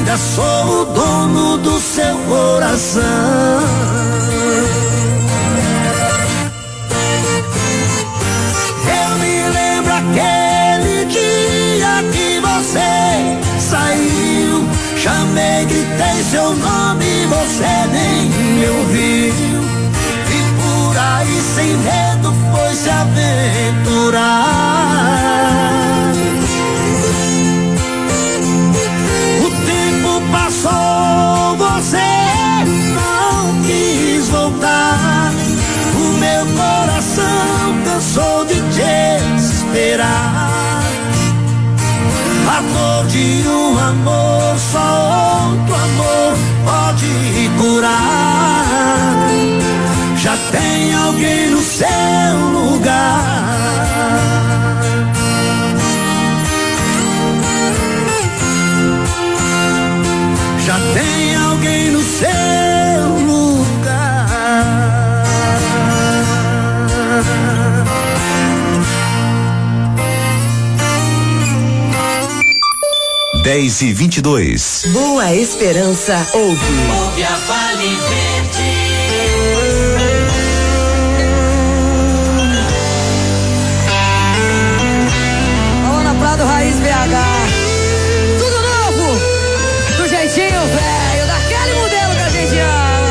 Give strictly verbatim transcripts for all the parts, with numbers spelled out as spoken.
ainda sou o dono do seu coração. Eu me lembro aquele dia que você saiu, chamei, gritei seu nome, você nem me ouviu. E por aí sem medo foi se aventurar. O tempo passou, você não quis voltar. O meu coração cansou de te esperar. A dor de um amor, só outro amor pode curar. Já tem alguém no seu lugar. Já tem alguém no seu lugar. dez e vinte e dois. Boa Esperança ouve. Ouve a Vale Verde. Ana Prado, Raiz B H. Tudo novo, do jeitinho velho, daquele modelo que a gente ama.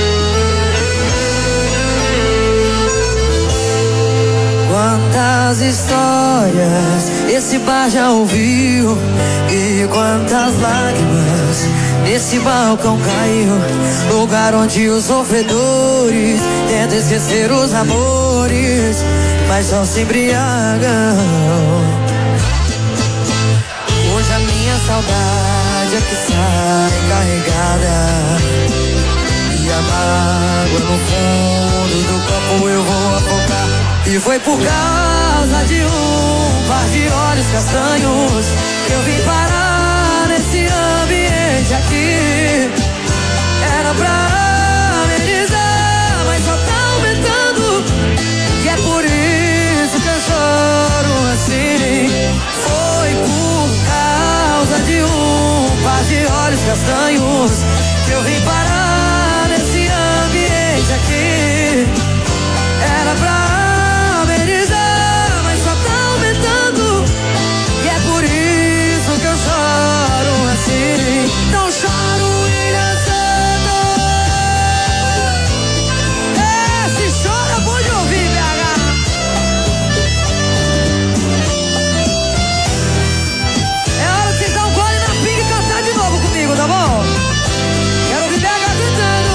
Quantas histórias esse bar já ouviu, e quantas lágrimas nesse balcão caiu. Lugar onde os sofredores tentam esquecer os amores, mas só se embriagam. Hoje a minha saudade é que sai carregada, e a mágoa no fundo do copo eu vou afogar. E foi por causa de um par de olhos castanhos que eu vim parar nesse ambiente aqui. Era pra amenizar, mas só tá aumentando, e é por isso que eu choro assim. Foi por causa de um par de olhos castanhos que eu vim parar nesse ambiente aqui. Era pra amenizar, mas só tá aumentando, e é por isso que eu choro assim. Não choro, William Santos. Esse choro é bom de ouvir, B H. É hora de vocês dar um gole na pinga e cantar de novo comigo, tá bom? Quero ouvir B H cantando.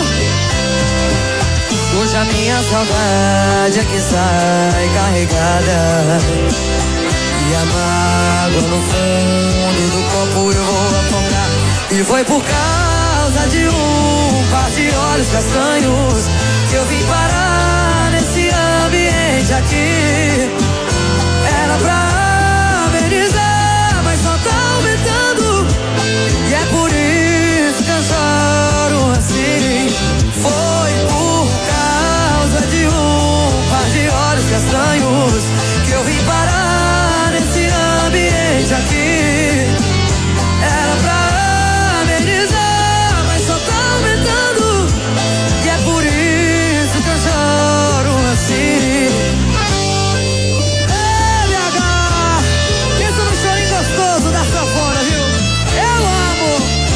Hoje a minha saudade é que sai carregada, e a mágoa no fundo do copo eu vou afogar. E foi por causa de um par de olhos castanhos que eu vim parar nesse ambiente aqui. Era pra amenizar, mas só tá aumentando, e é por isso que eu choro assim. Foi por causa de um par de olhos castanhos que eu vim parar nesse ambiente aqui. Era pra amenizar, mas só tá aumentando, e é por isso que eu choro assim. Ei, B H, pensa no chorinho gostoso da sanfona, viu? Eu amo.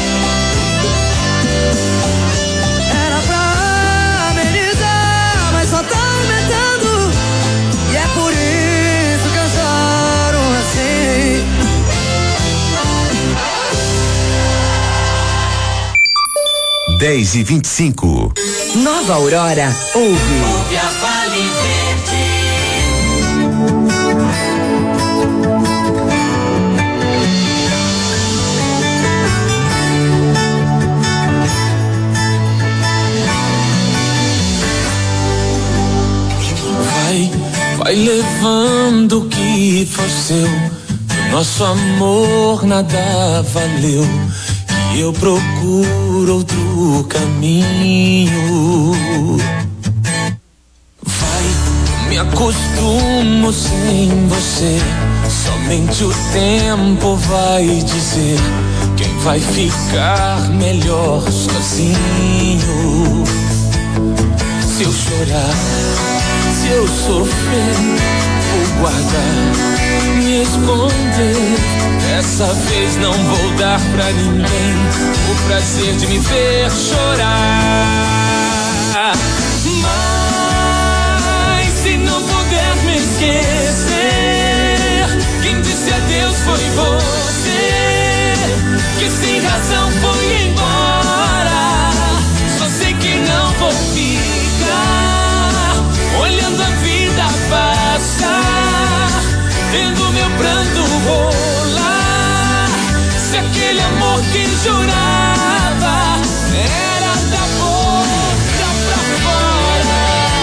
Era pra amenizar, mas só tá aumentando, e é por isso que eu choro assim. dez e vinte e cinco. Nova Aurora ouve. Ouve a Vale Verde. Vai, vai levando o que for seu. Do nosso amor nada valeu. Que eu procuro outro caminho. Vai, me acostumo sem você. Somente o tempo vai dizer quem vai ficar melhor sozinho. Se eu chorar, se eu sofrer, vou guardar, me esconder. Dessa vez não vou dar pra ninguém o prazer de me ver chorar. Mas se não puder me esquecer, quem disse adeus foi você, que sem razão foi embora. Só sei que não vou ficar olhando a vida passar, vendo meu pranto rolar. Se aquele amor que jurava era da boca pra fora.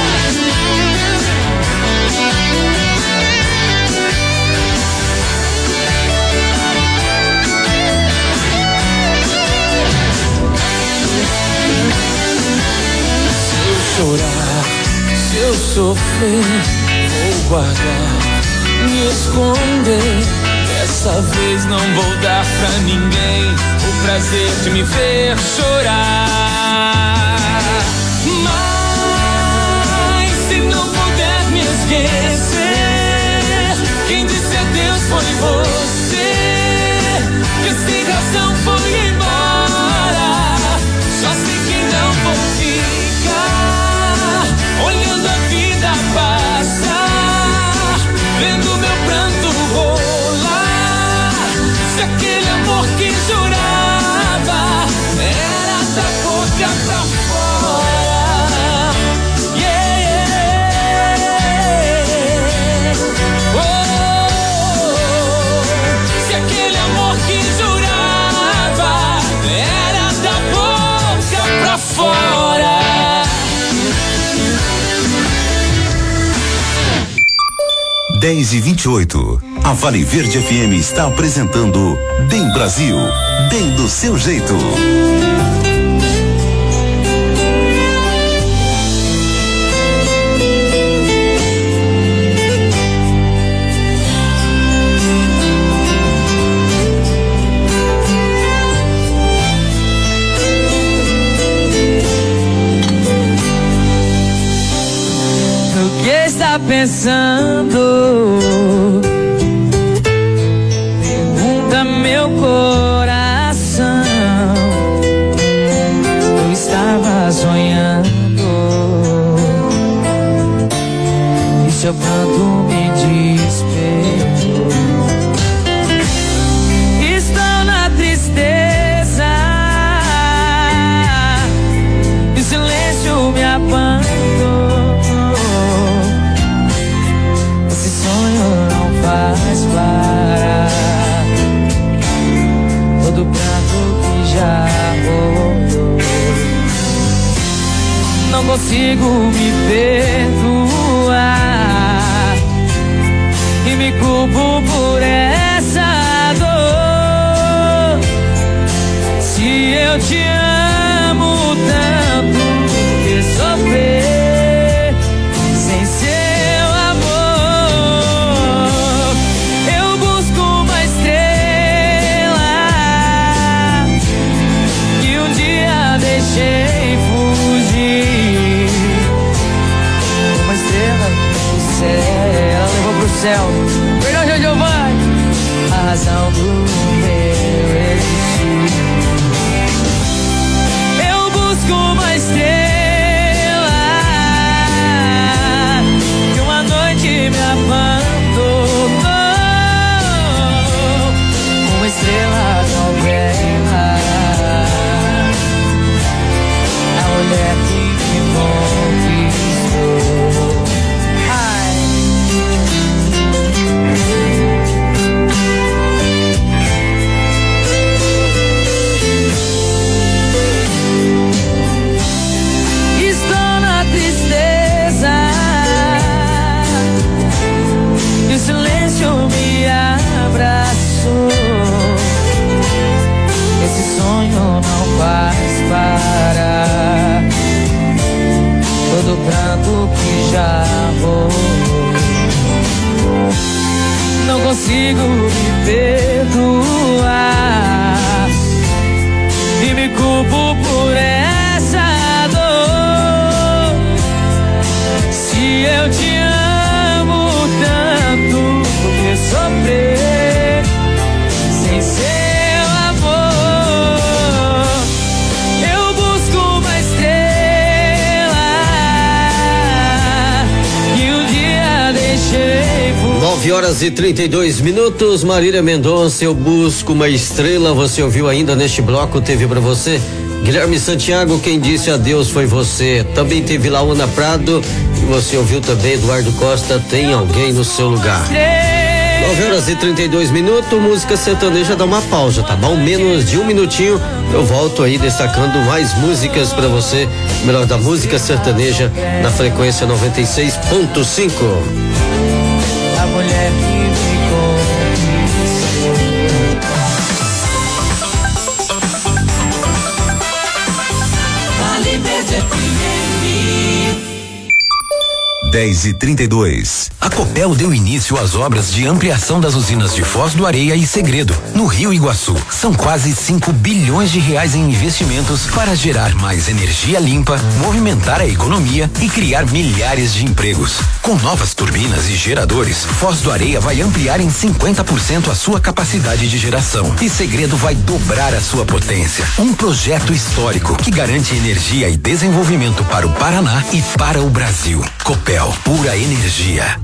Se eu chorar, se eu sofrer, vou guardar, me esconder. Dessa vez não vou dar pra ninguém o prazer de me ver chorar. Mas se não puder me esquecer, quem disse adeus foi você, que sem razão foi embora. Só sei que não vou ficar olhando a vida passar, vendo meu pranto rolar. Se aquele amor que jurava era da boca pra fora. Yeah. Oh, se aquele amor que jurava era da boca pra fora. dez e vinte e oito. A Vale Verde F M está apresentando Bem Brasil, bem do seu jeito. No que está pensando? Pergunta meu coração. Eu estava sonhando e seu pranto me despertou. Estou na tristeza e o silêncio me abandonou. Esse sonho não faz parar todo pranto que já rolou. Não consigo me perdoar e me culpo por essa dor. Se eu te amo tanto, que sofrer sem seu amor. Eu busco uma estrela que um dia deixei fugir. Uma estrela do céu, ela levou pro céu. Perdão, Giovanni, a razão do meu existir. Eu busco uma estrela que uma noite me abandonou. Uma estrela novela, a mulher que me conquistou. Ai. Estou na tristeza e o silêncio me abraçou. Esse sonho não faz parar todo pranto que já rolou. Não consigo me perdoar nove horas e trinta e dois minutos, Marília Mendonça, Eu Busco uma Estrela. Você ouviu ainda neste bloco, teve pra você Guilherme Santiago, Quem Disse Adeus Foi Você. Também teve Laona Prado e você ouviu também Eduardo Costa, Tem Alguém no Seu Lugar. nove horas e trinta e dois minutos, música sertaneja dá uma pausa, tá bom? Menos de um minutinho, eu volto aí destacando mais músicas pra você, melhor da música sertaneja na frequência noventa e seis ponto cinco. A mulher que ficou. Vale Verde F M. dez e trinta e dois. A Copel deu início às obras de ampliação das usinas de Foz do Areia e Segredo, no Rio Iguaçu. São quase cinco bilhões de reais em investimentos para gerar mais energia limpa, movimentar a economia e criar milhares de empregos. Com novas turbinas e geradores, Foz do Areia vai ampliar em cinquenta por cento a sua capacidade de geração e Segredo vai dobrar a sua potência. Um projeto histórico que garante energia e desenvolvimento para o Paraná e para o Brasil. Copel, pura energia.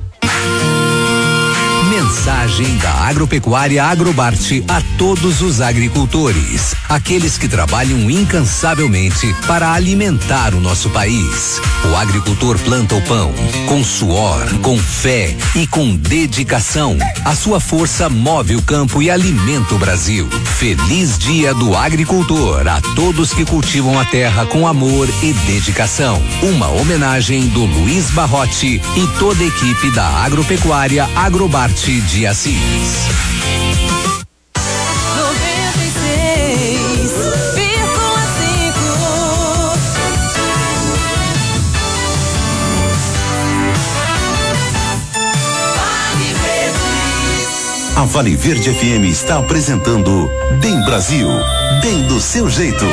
Mensagem da Agropecuária Agrobarte a todos os agricultores, aqueles que trabalham incansavelmente para alimentar o nosso país. O agricultor planta o pão com suor, com fé e com dedicação. A sua força move o campo e alimenta o Brasil. Feliz Dia do Agricultor a todos que cultivam a terra com amor e dedicação. Uma homenagem do Luiz Barrote e toda a equipe da Agropecuária Agrobarte de Assis. noventa e seis vírgula cinco. Vale Verde. A Vale Verde F M está apresentando Bem Brasil, bem do seu jeito.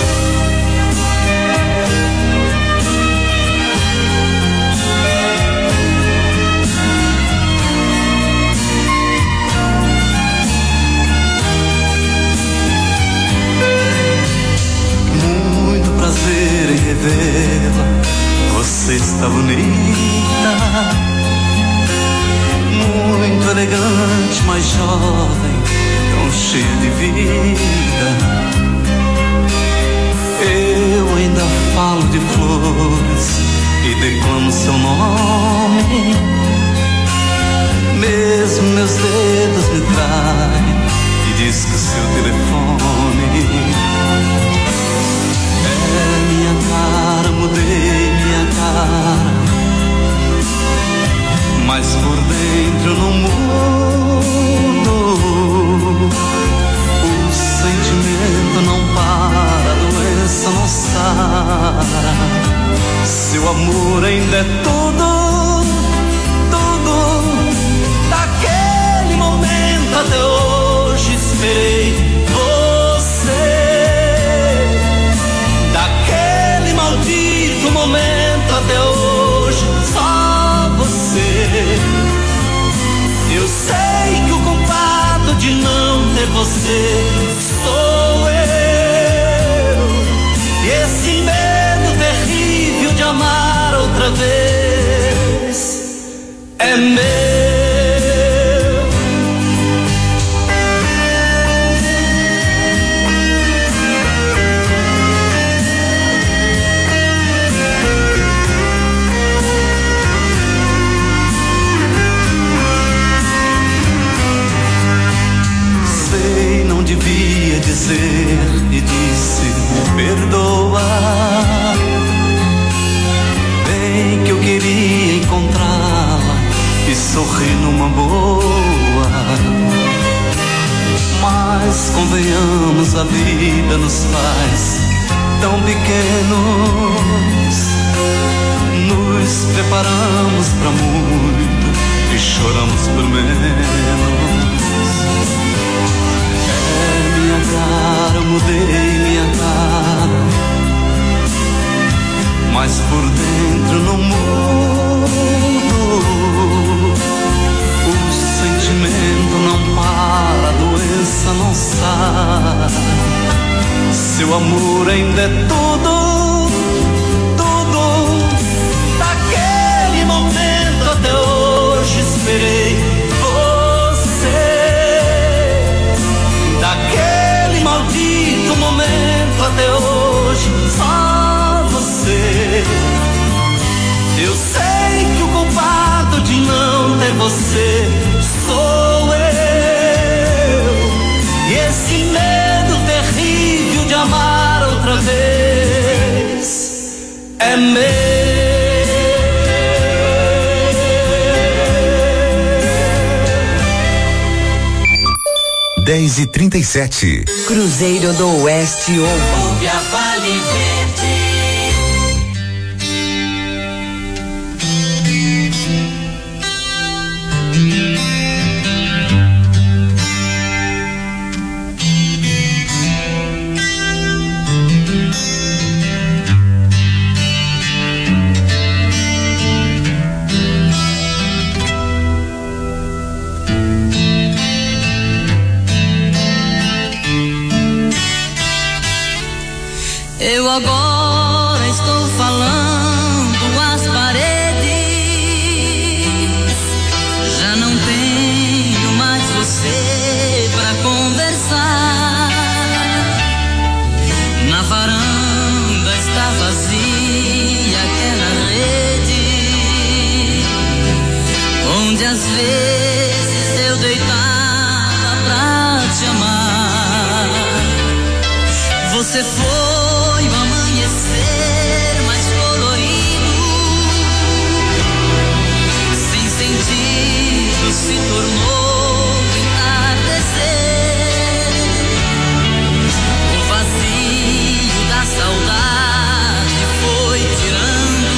Você está bonita, muito elegante, mas jovem, tão cheia de vida. Eu ainda falo de flores e declamo seu nome. Mesmo meus dedos me traem e diz que o seu telefone é minha cara, mudei minha cara, mas por dentro eu não mudo. O sentimento não para, a doença não sara. Seu amor ainda é tudo, tudo. Daquele momento até hoje esperei você. Daquele maldito momento até hoje, só você. Eu sei que o culpado de não ter você sou eu. E esse medo terrível de amar outra vez é meu. Devia dizer e disse perdoa. Bem que eu queria encontrá-la e sorrir numa boa. Mas convenhamos, a vida nos faz tão pequenos. Nos preparamos pra muito e choramos por menos. Minha cara, mudei minha cara, mas por dentro não mudo. O sentimento não para, a doença não sara. Seu amor ainda é tudo, tudo. Daquele momento até hoje esperei você. até hoje, só você. Eu sei que o culpado de não ter você sou eu. E esse medo terrível de amar outra vez é meu. dez e trinta e sete. Cruzeiro do Oeste ouve a Vale Verde. Eu agora estou falando às paredes. Já não tenho mais você pra conversar. Na varanda está vazia aquela rede onde às vezes eu deitava pra te amar. Você foi mais colorido, sem sentido se tornou entardecer. O vazio da saudade foi tirando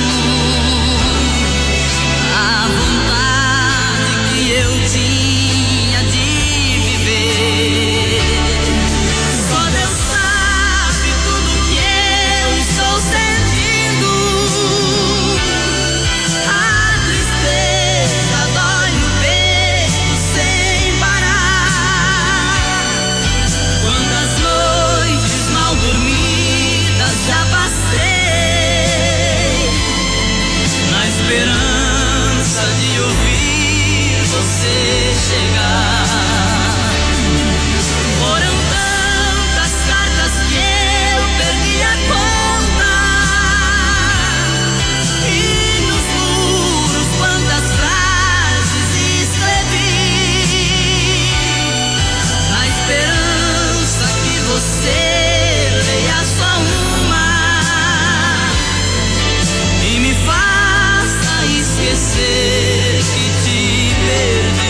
a vontade que eu tinha de viver. Só Deus sabe tudo que eu estou sentindo. A tristeza dói no peito sem parar. Quantas noites mal dormidas já passei na esperança de ouvir você chegar. Foram tantas cartas que eu perdi a conta, e nos muros quantas frases escrevi, na esperança que você leia só uma e me faça esquecer que te perdi.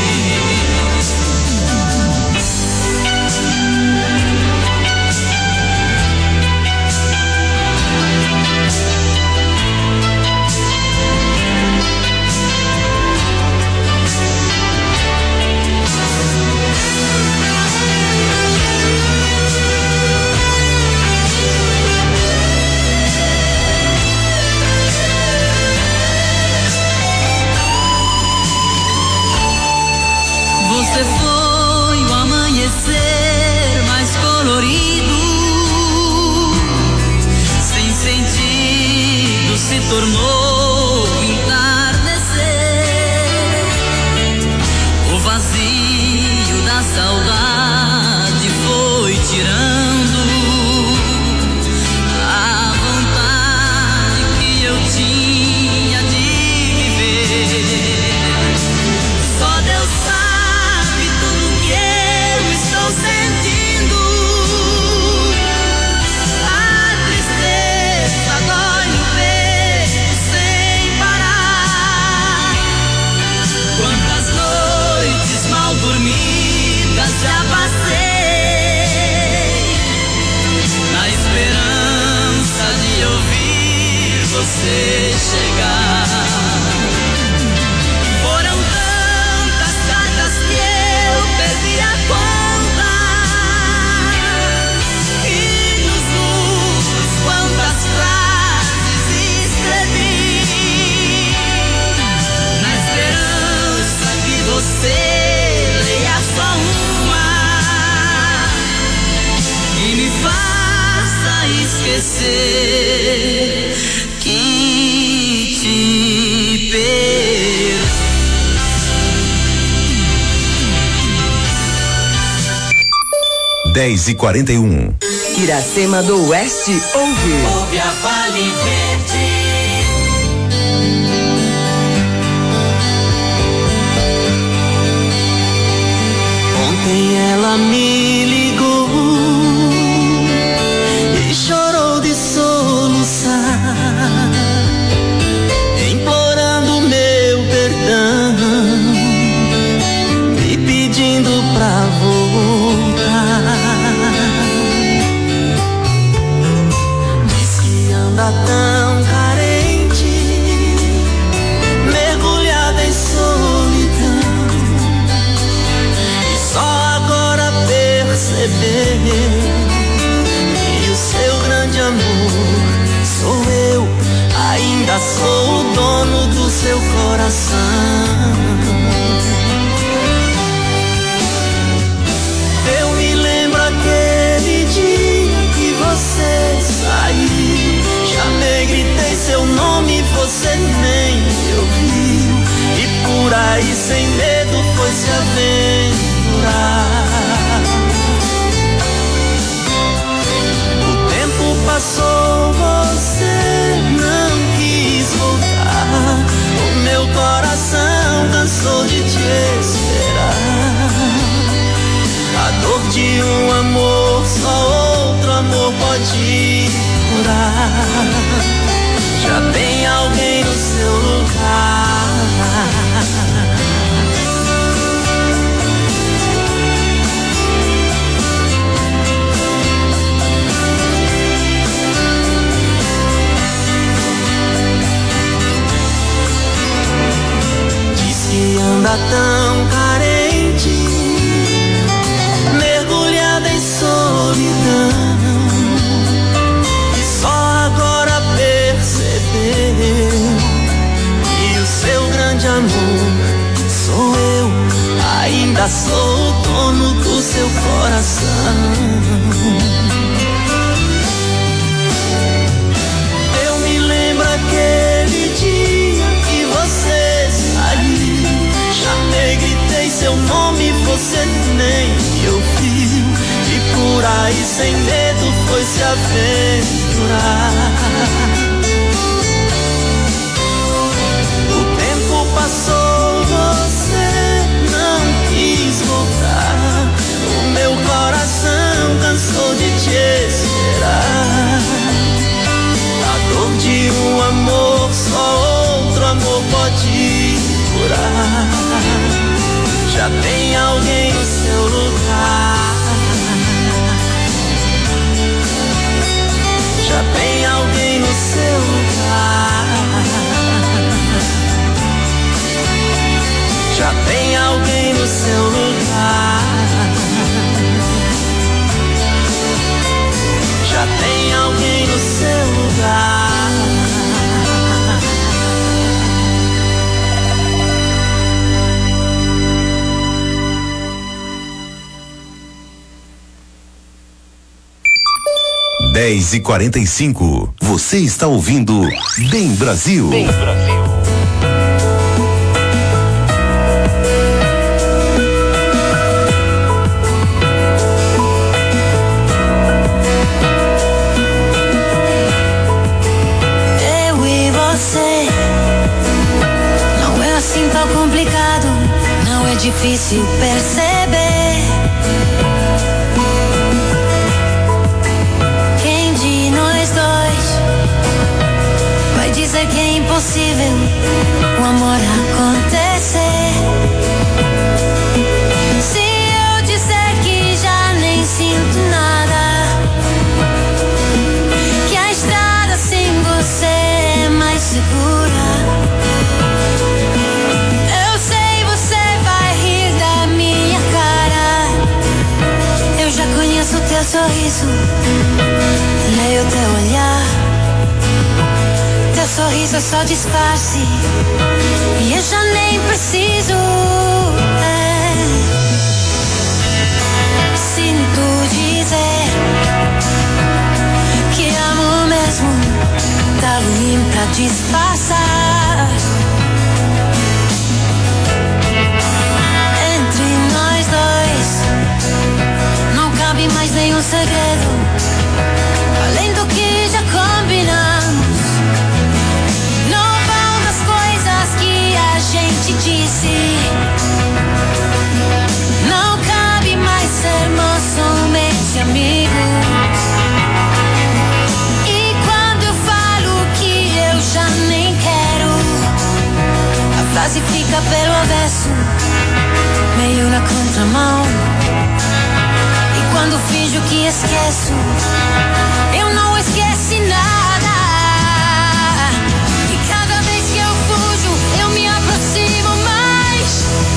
Você foi o amanhecer mais colorido, sem sentido se tornou entardecer. O vazio da saudade foi tirando a vontade que eu tinha de viver. Só Deus sabe tudo que eu estou sentindo. A tristeza dói no peito sem parar. Quantas noites mal dormidas já passei na esperança de ouvir você chegar. Foram tantas cartas que eu perdi a conta, e nos muros quantas frases escrevi, na esperança que você leia só uma e me faça esquecer que te perdi. dez e quarenta e um. Iracema do Oeste ouve. Ouve a Vale Verde. Ontem ela me ligou e chorou de soluçar, implorando meu perdão, me pedindo pra voltar. Diz que anda tão carente, mergulhada em solidão, e só agora percebeu que o seu grande amor sou eu. Ainda sou o dono do seu coração. Eu me lembro aquele dia que você saiu, chamei, gritei seu nome, você nem me ouviu, e por aí sem medo foi se aventurar. O tempo passou, você não quis voltar, o meu coração cansou de te esperar. A dor de um amor só outro amor pode curar. Já tem alguém no seu lugar. Diz que anda tão carente, mergulhada em solidão, e só agora percebeu que o seu grande amor sou eu. Ainda sou o dono do seu coração. Eu me lembro aquele dia que você saiu, chamei, gritei seu nome, você nem me ouviu, e por aí sem medo foi se aventurar. O tempo passou, você não quis voltar, o meu coração cansou de te esperar. A dor de um amor só outro amor pode curar. Já tem alguém no seu lugar. Já tem alguém no seu lugar. Já tem alguém no seu lugar. Já tem alguém no seu lugar. dez e quarenta e cinco. Você está ouvindo Bem Brasil. Bem Brasil. Eu e você, não é assim tão complicado, não é difícil perceber. Dizer que é impossível o amor acontecer. Se eu disser que já nem sinto nada, que a estrada sem você é mais segura, eu sei você vai rir da minha cara. Eu já conheço o teu sorriso, leio o teu olhar. Teu sorriso é só disfarce e eu já nem preciso. É. Sinto dizer que amo mesmo, tá ruim pra disfarçar. Entre nós dois não cabe mais nenhum segredo. espresso, meio na contramão. E quando finjo que esqueço, eu não esqueci nada. E cada vez que eu fujo, eu me aproximo mais.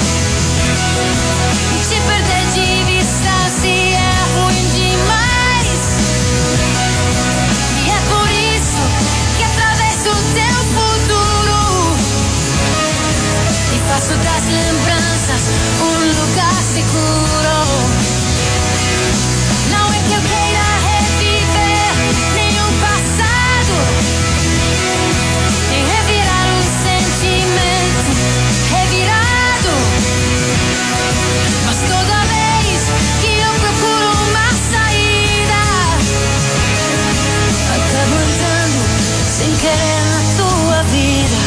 E te perder de vista se é ruim demais. E é por isso que atravesso o teu futuro e faço das lembranças um lugar seguro. Não é que eu queira reviver nenhum passado, nem revirar um sentimento revirado. Mas toda vez que eu procuro uma saída, acabo entrando sem querer na tua vida.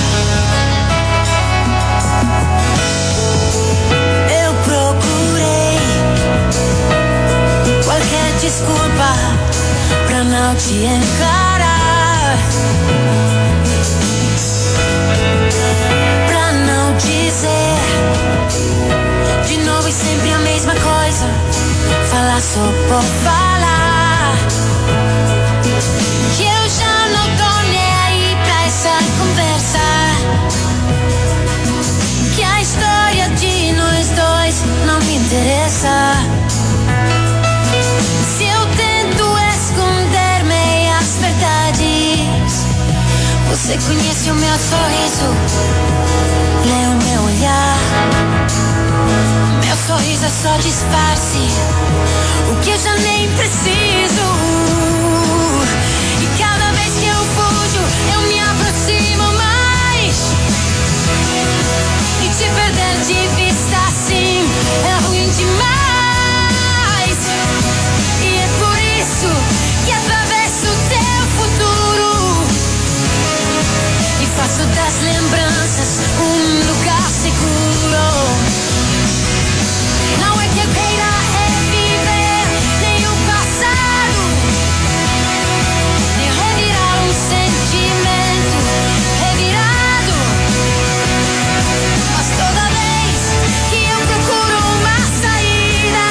Eu procurei qualquer desculpa pra não te encarar, pra não dizer de novo e sempre a mesma coisa, falar só por falar. Que eu já não tô nem aí pra essa conversa, que a história de nós dois não me interessa. Se eu tento esconder meias verdades, você conhece o meu sorriso, lê o meu olhar. Meu sorriso é só disfarce, o que eu já nem preciso. E cada vez que eu fujo, eu me aproximo mais. E te perder de vista assim é ruim demais. E é por isso que atravesso o teu futuro e faço das lembranças um lugar seguro. Não é que eu queira reviver nenhum passado, nem revirar um sentimento revirado. Mas toda vez que eu procuro uma saída,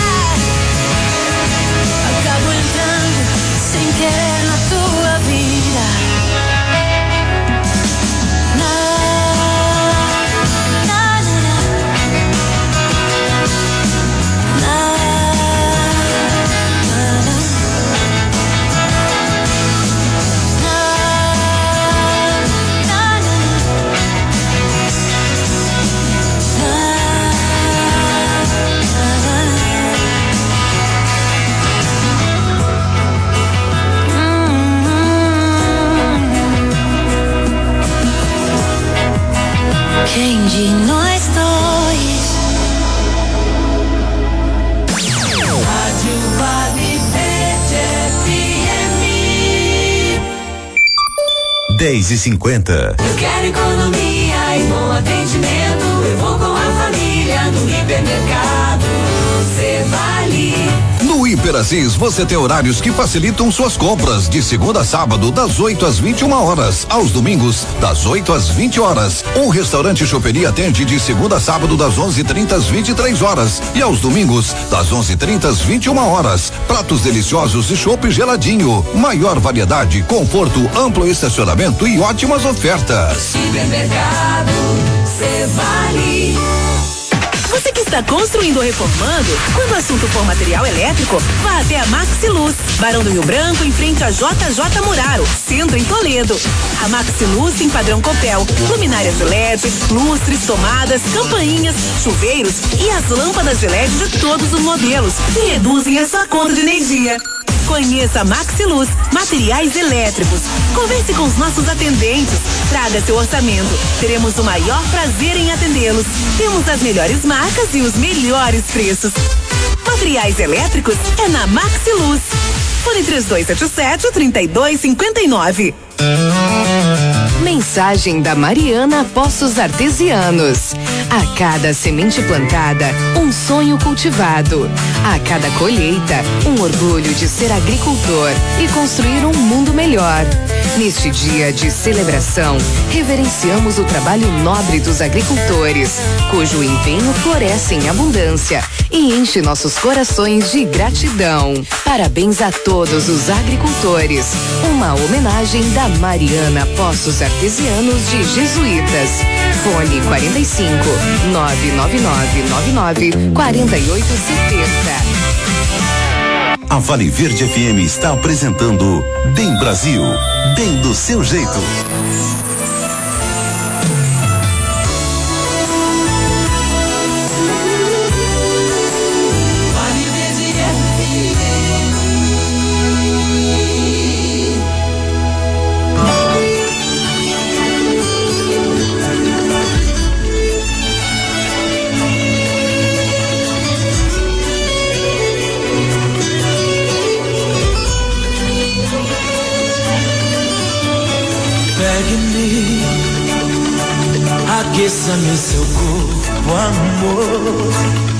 acabo entrando sem querer na tua vida. Na, na, na, na. Na, na, na. Na, na, quem de nós dois? Rádio Vale Verde F M. dez e cinquenta. Eu quero economia e bom atendimento. Eu vou com a família no hipermercado Cevale. No Hiperassis você tem horários que facilitam suas compras de segunda a sábado das oito às vinte e uma horas, aos domingos das oito às vinte horas. Um restaurante choperia atende de segunda a sábado das onze e trinta às vinte e três horas e aos domingos das onze e trinta às vinte e uma horas. Pratos deliciosos e chopp geladinho, maior variedade, conforto, amplo estacionamento e ótimas ofertas. Hipermercado Cevale. Você que está construindo ou reformando, quando o assunto for material elétrico, vá até a Maxiluz, Barão do Rio Branco, em frente a J J Muraro, centro em Toledo. A Maxiluz tem padrão Copel, luminárias de L E D, lustres, tomadas, campainhas, chuveiros e as lâmpadas de L E D de todos os modelos, que reduzem a sua conta de energia. Conheça a Maxiluz, materiais elétricos. Converse com os nossos atendentes. Traga seu orçamento. Teremos o maior prazer em atendê-los. Temos as melhores marcas e os melhores preços. Materiais elétricos é na Maxiluz. Fone três dois sete sete, três dois cinco nove. Mensagem da Mariana Poços Artesianos. A cada semente plantada, um sonho cultivado. A cada colheita, um orgulho de ser agricultor e construir um mundo melhor. Neste dia de celebração, reverenciamos o trabalho nobre dos agricultores, cujo empenho floresce em abundância e enche nossos corações de gratidão. Parabéns a todos os agricultores. Uma homenagem da Mariana Poços Artesianos de Jesuítas. Fone quarenta e cinco, nove nove nove nove nove, quarenta e oito setenta. A Vale Verde F M está apresentando Bem Brasil, bem do seu jeito. Pegue-me, aqueça-me seu corpo, amor.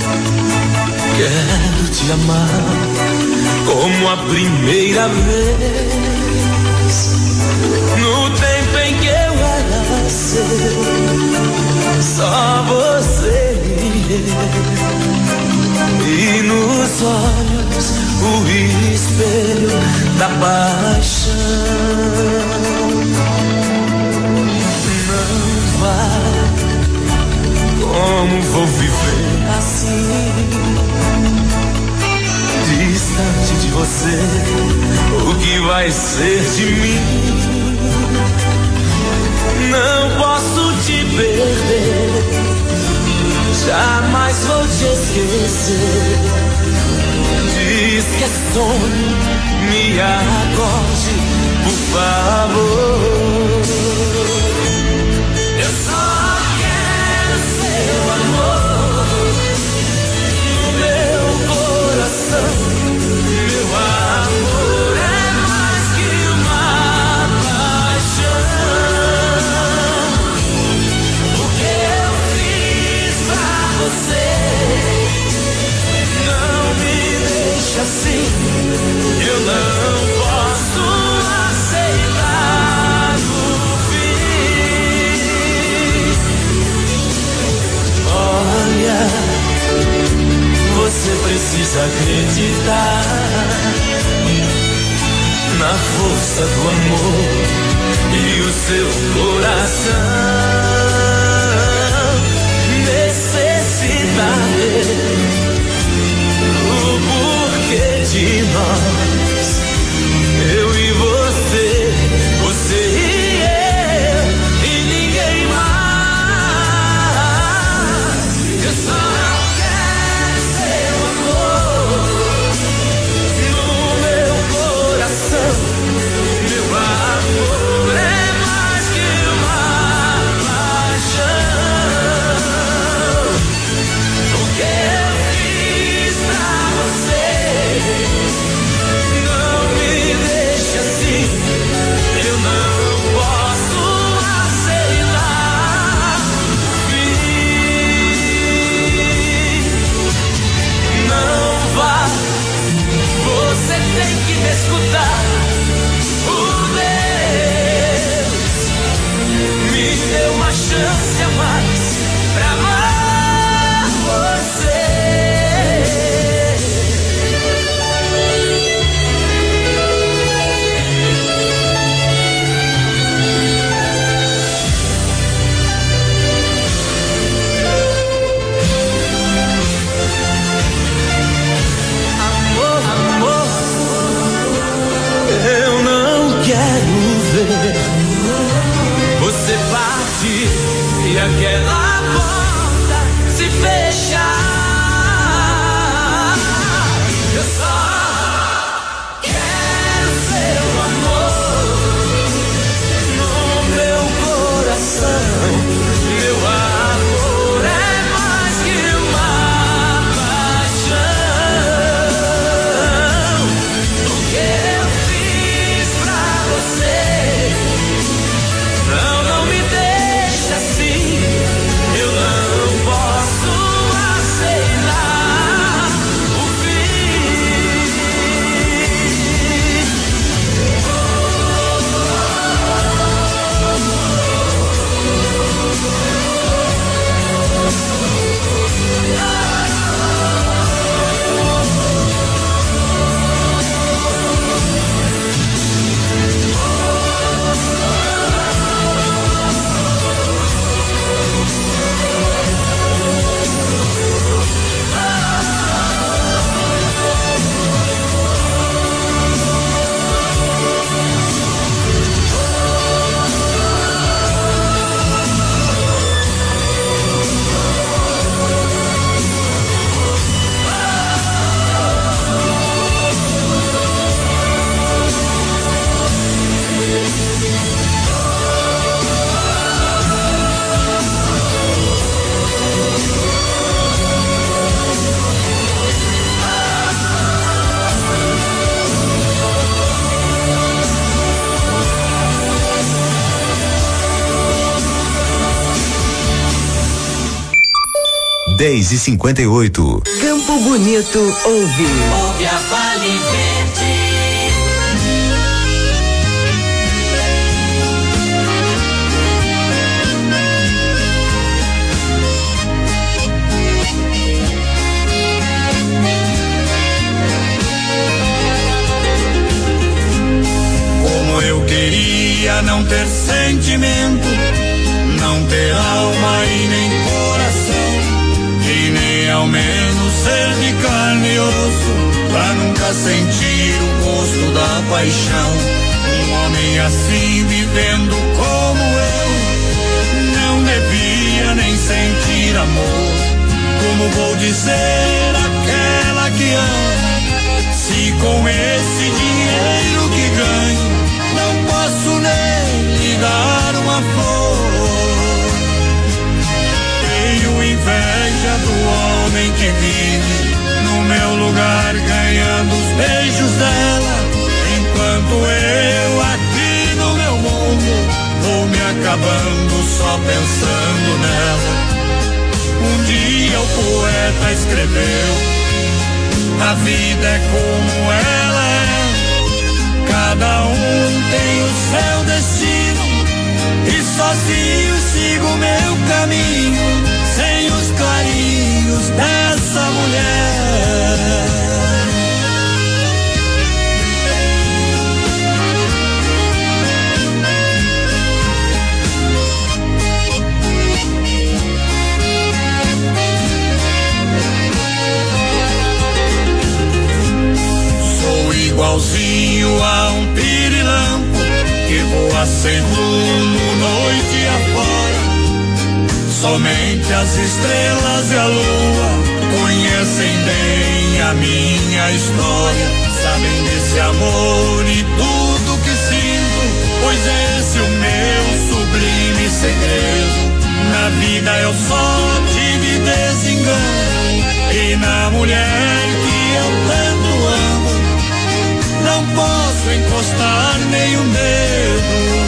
Quero te amar como a primeira vez. No tempo em que eu era seu, só você e eu. E nos olhos o espelho da paixão. Não vai, como vou viver assim, distante de você, o que vai ser de mim? Não posso te perder, jamais vou te esquecer. Diz que é sonho, me acorde, por favor. Eu só quero seu amor no meu coração. Meu amor é mais que uma paixão. O que eu fiz pra você não me deixa assim. Eu não posso aceitar o fim. Olha, você precisa acreditar na força do amor e o seu coração necessita ver o porquê de nós, eu e você, você e eu, e ninguém mais. Eu só quero seu amor no meu coração. Meu amor é mais que uma dez e cinquenta e oito. Campo Bonito ouve. Ouve a Vale Verde. Como eu queria não ter sentimento, não ter alma e nem coração, e nem ao menos ser de carne e osso, pra nunca sentir o gosto da paixão. Um homem assim vivendo como eu, não devia nem sentir amor. Como vou dizer àquela que amo, se com esse dinheiro que ganho, não posso nem lhe dar uma flor? Tenho inveja do homem que vive no meu lugar, ganhando os beijos dela, enquanto eu aqui no meu mundo vou me acabando só pensando nela. Um dia o poeta escreveu: a vida é como ela é, cada um tem o seu destino, e sozinho sigo meu caminho, sem os carinhos dessa mulher. Sou igualzinho a um pirilampo que voa sem rumo noite afora. Somente as estrelas e a lua conhecem bem a minha história, sabem desse amor e tudo que sinto, pois esse é o meu sublime segredo. Na vida eu só tive desengano, e na mulher que eu tanto amo não posso encostar nem um dedo.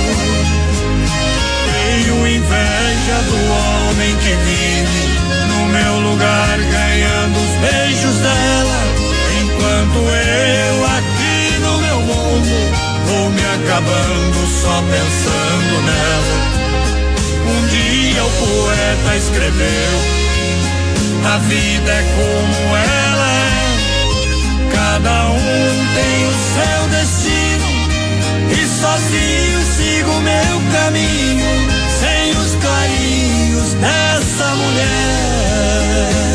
Tenho inveja do homem que vive no meu lugar, ganhando os beijos dela, enquanto eu aqui no meu mundo vou me acabando só pensando nela. Um dia o poeta escreveu: a vida é como ela é, cada um tem o seu destino, e sozinho sigo meu caminho, sem os carinhos dessa mulher.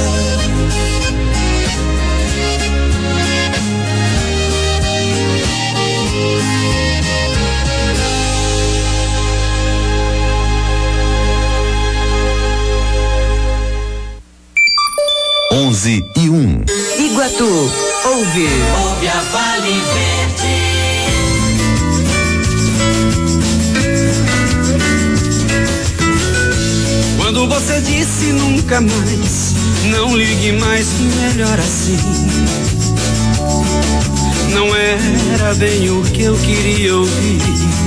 Onze e um. Iguatu ouve. Ouve a Vale Verde. Quando você disse nunca mais, não ligue mais, melhor assim. Não era bem o que eu queria ouvir.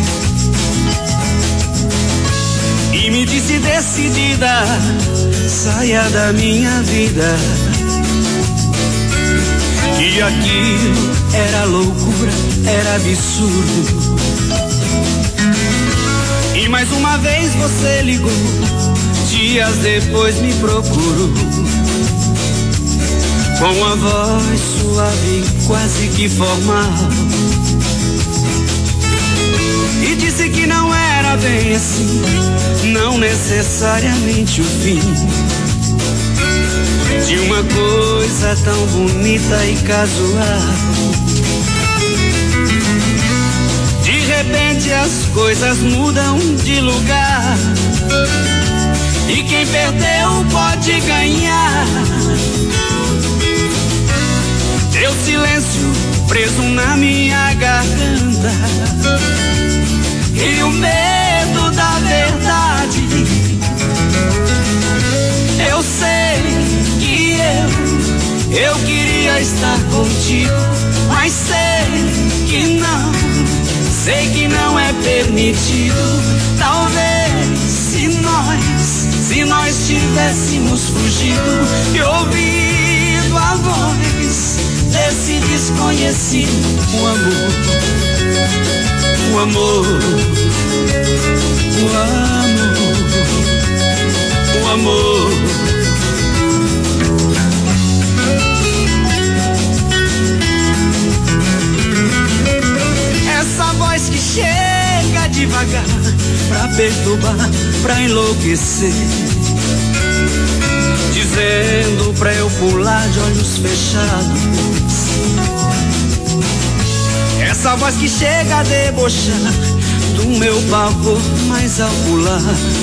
E me disse decidida, saia da minha vida. E aquilo era loucura, era absurdo. E mais uma vez você ligou, dias depois me procurou, com a voz suave, quase que formal, e disse que não era bem assim, não necessariamente o fim de uma coisa tão bonita e casual. De repente as coisas mudam de lugar, e quem perdeu pode ganhar. Teu silêncio preso na minha garganta, e o medo da verdade. Eu sei que eu, eu queria estar contigo, mas sei que não, sei que não é permitido. Talvez se nós se nós tivéssemos fugido e ouvido a voz desse desconhecido. O amor, o amor, o amor, o amor. Essa voz que chega devagar pra perturbar, pra enlouquecer, dizendo pra eu pular de olhos fechados. Essa voz que chega a debochar do meu pavor, mas ao pular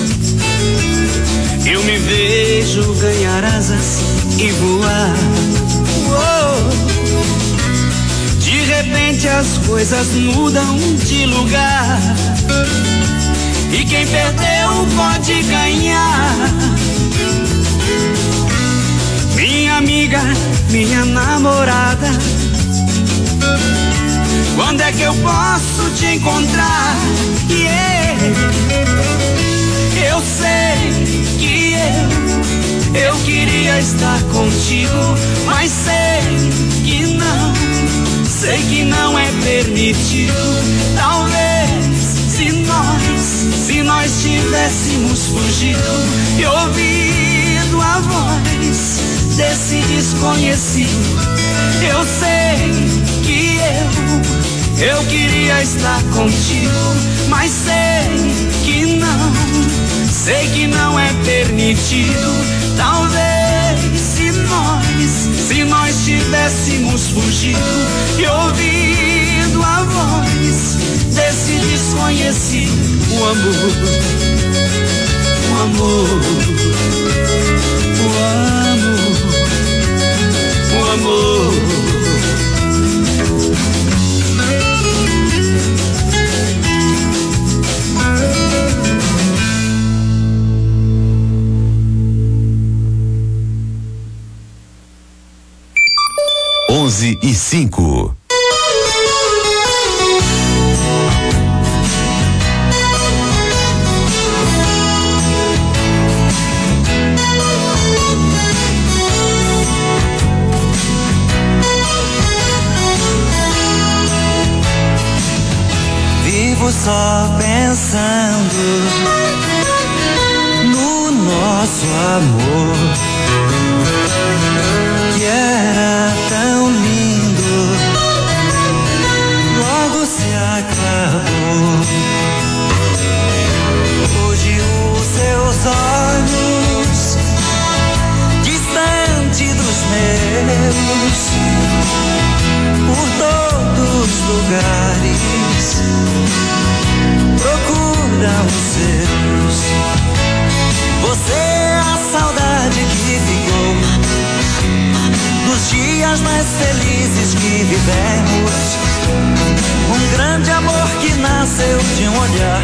eu me vejo ganhar asas e voar. Uou! De repente as coisas mudam de lugar e quem perdeu pode ganhar. Minha amiga, minha namorada, quando é que eu posso te encontrar? Yeah. Eu sei que eu, eu queria estar contigo, mas sei que não, sei que não é permitido. Talvez se nós, se nós tivéssemos fugido e ouvido a voz desse desconhecido. Eu sei que eu, eu queria estar contigo, mas sei que não, sei que não é permitido. Talvez se nós, se nós tivéssemos fugido e ouvido a voz desse desconhecido. O amor, o amor, o amor, o amor. Onze e cinco. Vivo só pensando no nosso amor, que era tão lindo, logo se acabou. Hoje os seus olhos, distante dos meus, por todos os lugares, procuram os seus. Você é a saudade que ficou dos dias mais felizes que vivemos. Um grande amor que nasceu de um olhar,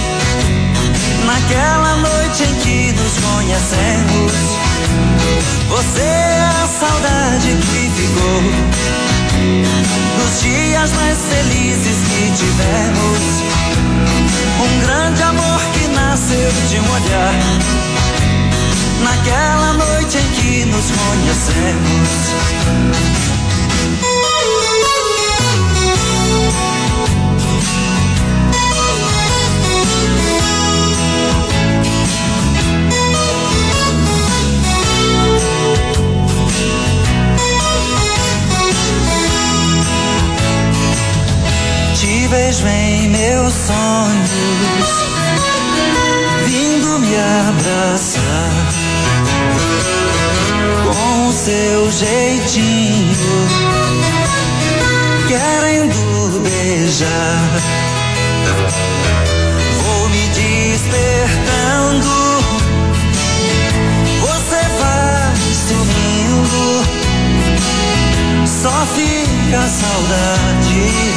naquela noite em que nos conhecemos. Você é a saudade que ficou dos dias mais felizes que tivemos. Um grande amor que nasceu de um olhar, naquela noite em que nos conhecemos. Te vejo em meus sonhos, vindo me abraçar, com o seu jeitinho, querendo beijar. Vou me despertando, você vai sumindo, só fica a saudade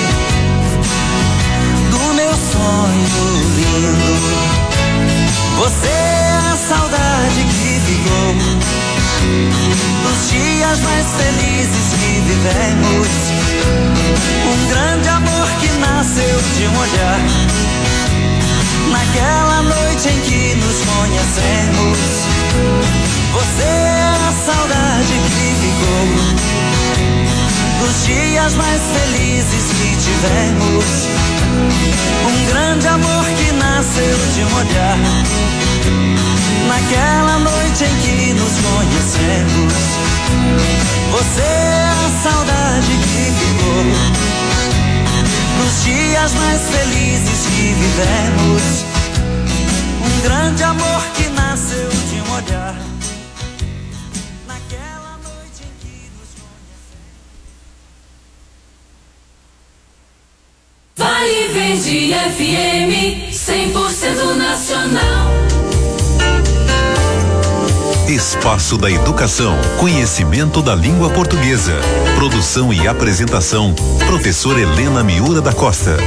do meu sonho lindo. Você é a saudade que ficou dos dias mais felizes que vivemos. Um grande amor que nasceu de um olhar, naquela noite em que que nos conhecemos. Você é a saudade que ficou dos dias mais felizes que tivemos. Um grande amor que nasceu de um olhar, naquela noite em que nos conhecemos. Você é a saudade que ficou dos dias mais felizes que vivemos. Um grande amor que nasceu de um olhar, naquela noite em que nos conhecemos. Vale Verde F M, cem por cento nacional. Espaço da Educação, conhecimento da língua portuguesa. Produção e apresentação, professora Helena Miura da Costa.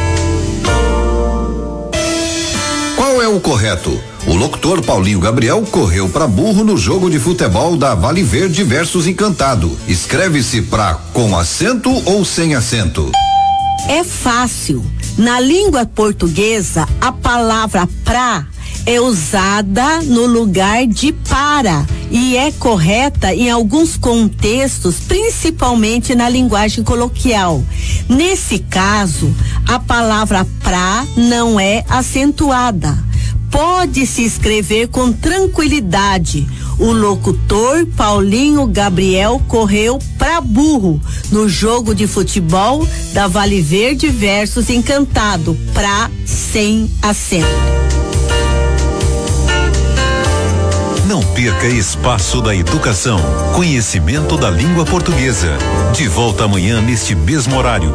Qual é o correto? O locutor Paulinho Gabriel correu para burro no jogo de futebol da Vale Verde versus Encantado. Escreve-se pra com acento ou sem acento? É fácil. Na língua portuguesa, a palavra pra é usada no lugar de para e é correta em alguns contextos, principalmente na linguagem coloquial. Nesse caso, a palavra pra não é acentuada. Pode-se escrever com tranquilidade: o locutor Paulinho Gabriel correu pra burro no jogo de futebol da Vale Verde versus Encantado. Pra sem acento. Não perca Espaço da Educação, conhecimento da língua portuguesa. De volta amanhã neste mesmo horário.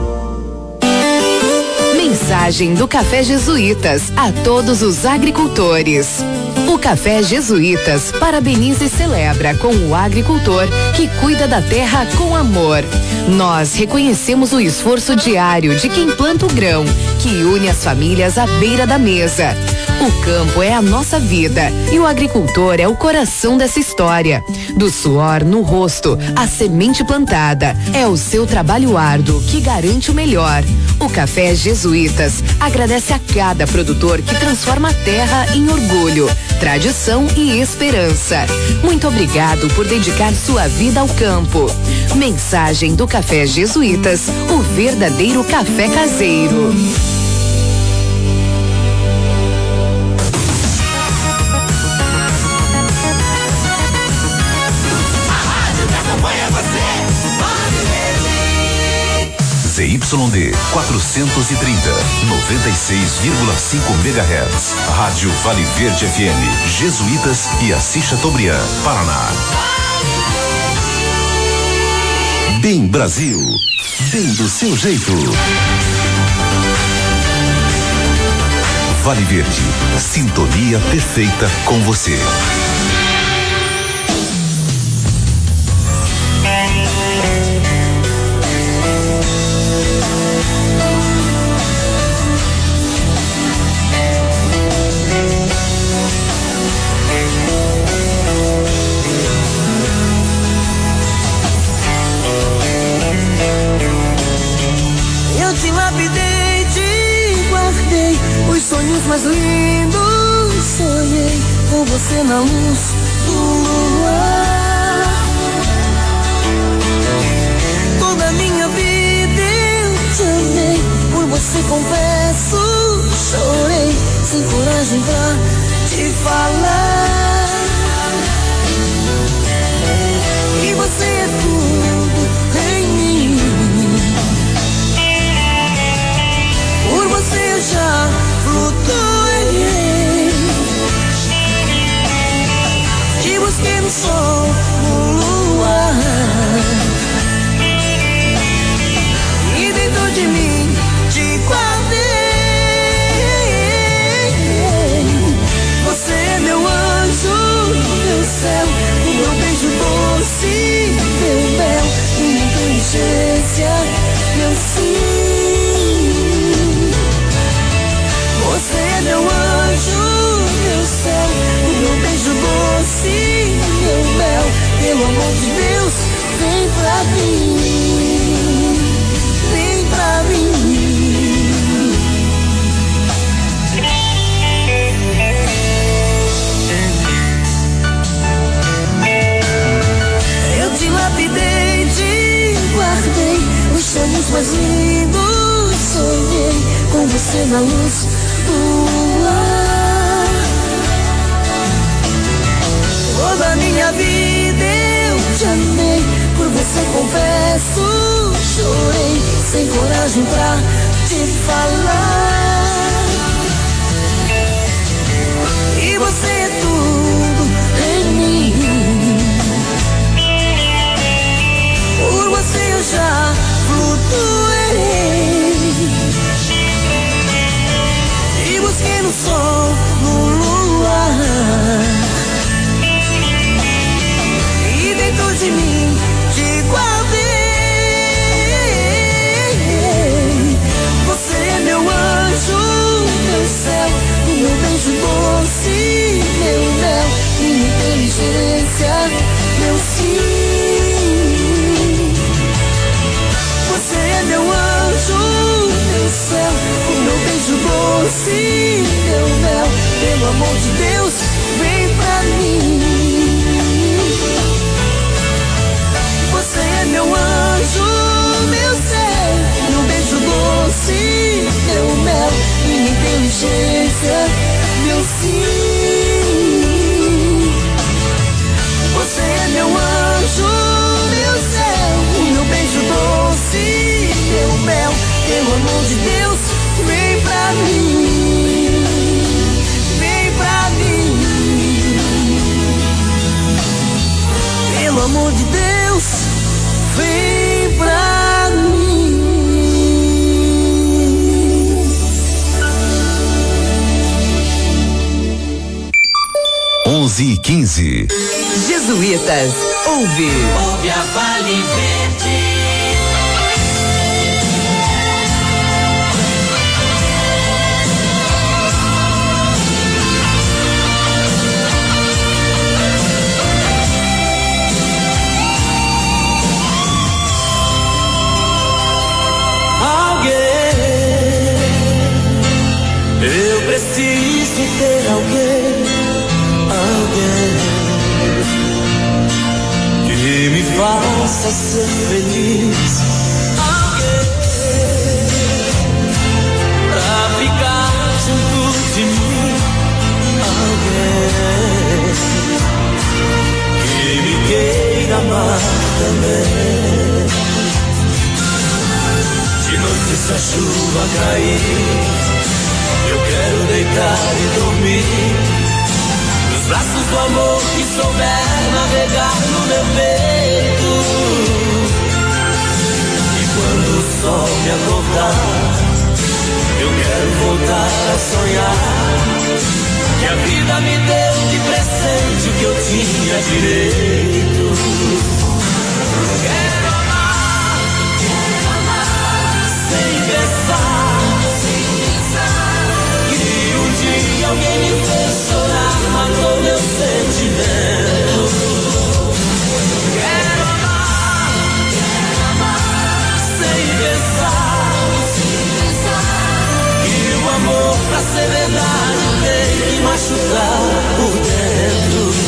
Mensagem do Café Jesuítas a todos os agricultores. O Café Jesuítas parabeniza e celebra com o agricultor que cuida da terra com amor. Nós reconhecemos o esforço diário de quem planta o grão, que une as famílias à beira da mesa. O campo é a nossa vida e o agricultor é o coração dessa história. Do suor no rosto, a semente plantada, é o seu trabalho árduo que garante o melhor. O Café Jesuítas agradece a cada produtor que transforma a terra em orgulho, tradição e esperança. Muito obrigado por dedicar sua vida ao campo. Mensagem do Café Jesuítas, o verdadeiro café caseiro. Z Y D quatrocentos e trinta, noventa e seis vírgula cinco megahertz. Rádio Vale Verde F M, Jesuítas e Assis Chateaubriand, Paraná. Bem Brasil, bem do seu jeito. Vale Verde, sintonia perfeita com você. Mais lindos, sonhei com você na luz do luar. Toda a minha vida eu te amei, por você confesso, chorei sem coragem pra te falar. E você é tudo em mim, por você eu já flutuei, te busquei no sol, no luar, e dentro de mim te guardei. Você é meu anjo, meu céu, o meu beijo doce, meu mel, minha inteligência, meu sim. Você é meu anjo, meu céu, o meu beijo doce, meu mel, você na luz do luar. Toda a minha vida eu te amei, por você confesso, chorei, sem coragem pra te falar. E você é tudo em mim, por você eu já flutuei, e busquei no sol, no luar, e dentro de mim te guardei. Você é meu anjo, meu céu, o meu beijo doce, meu mel, minha inteligência, meu sim. Você é meu anjo, meu céu, o meu beijo doce, meu mel, pelo amor de Deus, vem pra mim. Você é meu anjo, meu céu, meu beijo doce, meu mel, minha inteligência, meu sim. Você é meu anjo, meu céu, o meu beijo doce, meu mel, pelo amor de Deus, vem pra mim, vem pra mim, pelo amor de Deus, vem pra mim. onze e quinze. Jesuítas, ouve. Ouve a Vale Verde. Eu preciso ter alguém, alguém que me faça ser feliz, alguém pra ficar junto de mim, alguém que me queira amar também. De noite se a chuva cair, eu quero deitar e dormir nos braços do amor que souber navegar no meu peito. E quando o sol me acordar, eu quero voltar a sonhar que a vida me deu de presente o que eu tinha direito. Quero amar, quero amar sem pensar. E alguém me fez chorar, matou meu sentimento. Quero amar, quero amar sem pensar, sem pensar. E o amor pra ser verdade tem que machucar por dentro.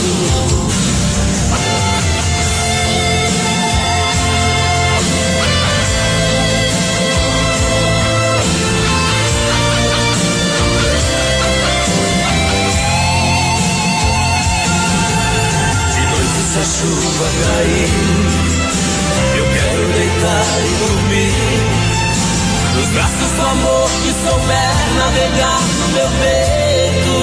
Se a chuva cair, eu quero deitar e dormir nos braços do amor que souber navegar no meu peito.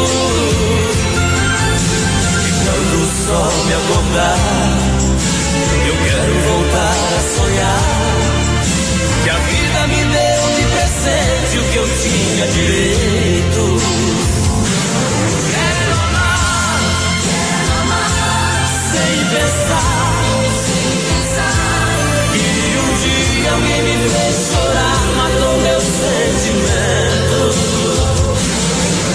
E quando o sol me acordar, eu quero voltar a sonhar que a vida me deu de presente o que eu tinha direito. Quero amar, quero amar sem pensar, sem pensar. E um dia alguém me fez chorar, matou meu sentimento.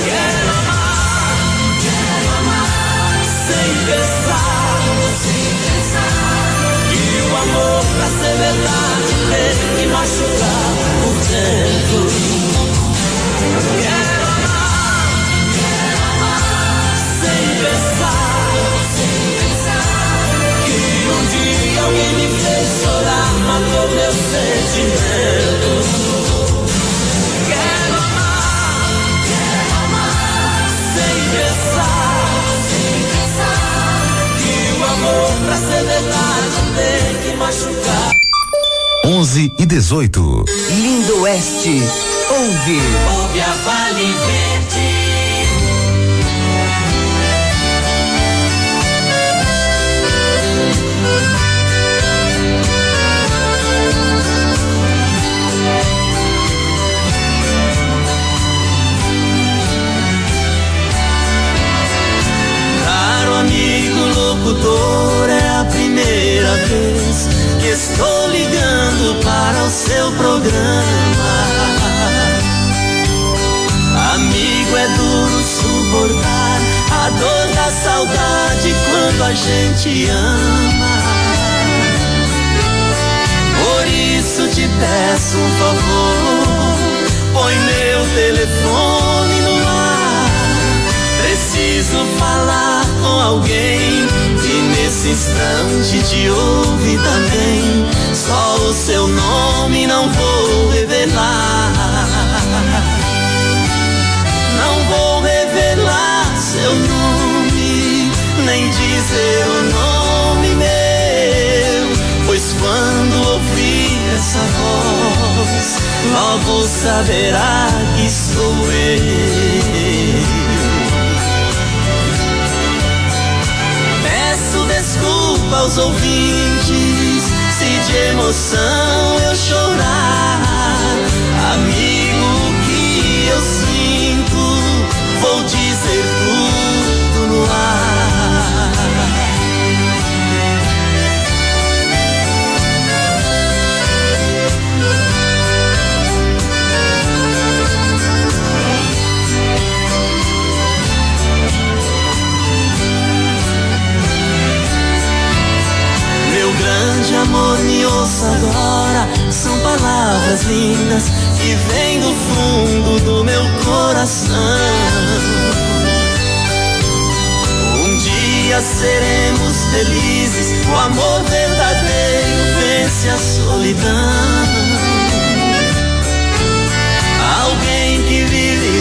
dezoito. Lindo Oeste, ouve. Ouve a Vale Verde. Caro amigo locutor, é a primeira vez que estou ligando para o seu programa. Amigo, é duro suportar a dor da saudade quando a gente ama. Por isso te peço um favor, põe meu telefone no ar. Preciso falar com alguém que nesse instante te ouve também. Só o seu nome não vou revelar. Não vou revelar seu nome, nem dizer o nome meu, pois quando ouvir essa voz, logo saberá que sou eu. Peço desculpa aos ouvintes se de emoção eu chorar. Amigo, o que eu sinto, vou dizer tudo no ar. Meu grande amor, me ouça agora, são palavras lindas que vêm do fundo do meu coração. Um dia serei